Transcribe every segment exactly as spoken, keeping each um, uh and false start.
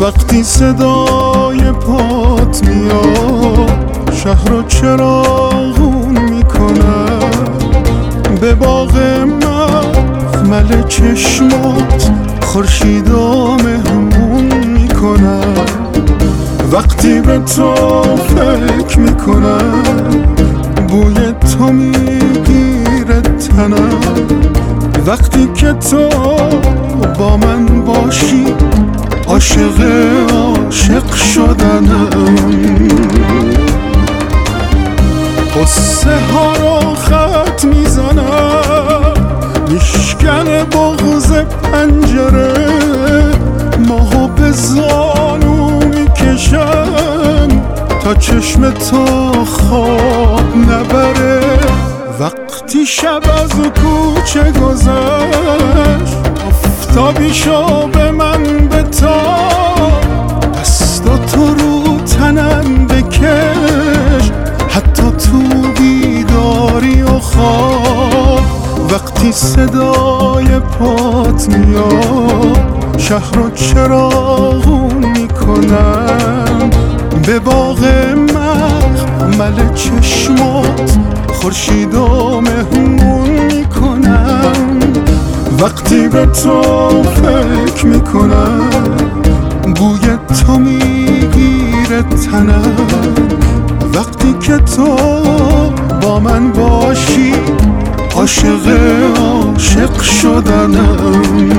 وقتی صدای پات میاد شهر رو چراغون میکنم، به باغ مخمل چشمات خورشید و مهمون میکنم. وقتی به تو فکر میکنم بوی تو میگیره تنم، وقتی که تو با من باشی عاشق عاشق شدنم. قصه ها رو خط میزنم میشکن بغض پنجره، ماهو به زانو میکشم تا چشم تو خواب نبره. وقتی شب از کوچه گذشت آفتابی شو به من بتا، دستاتو رو تنم بکش حتی تو بیداری و خواب. وقتی صدای پات میاد شهر رو چراغون میکنم، به باغ مخمل چشمات خورشید و مهمون میکنم. وقتی به تو فکر میکنم بوی تو میگیره تنم، وقتی که تو با من باشی عاشق عاشق شدنم.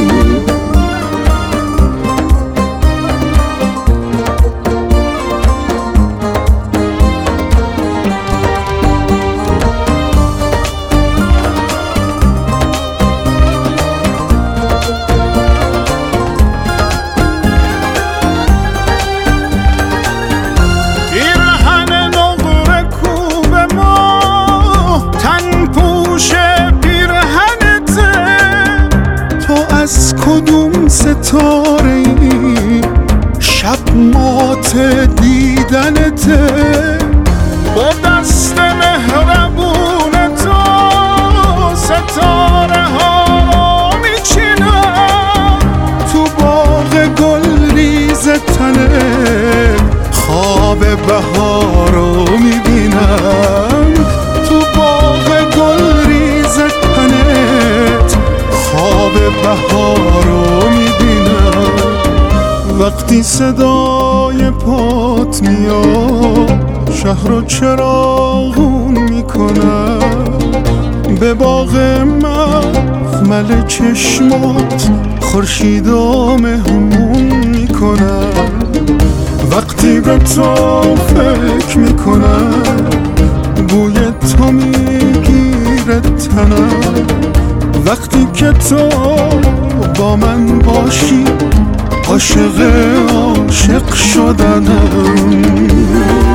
از کدوم ستاره ای شب مات دیدنته، با دست مهربون تو ستاره ها میچینم، تو باغ گل ریز تنه خواب بهار رو میبینم، تو باغ گل ریز تنت خواب بهار رو میبینم. وقتی صدای پات میاد شهر رو چراغون میکنم، به باغ مخمل چشمات خورشید و مهمون میکنم. وقتی به تو فکر میکنم بوی تو میگیره تنم، وقتی که تو با من باشی عاشق عاشق شدنم.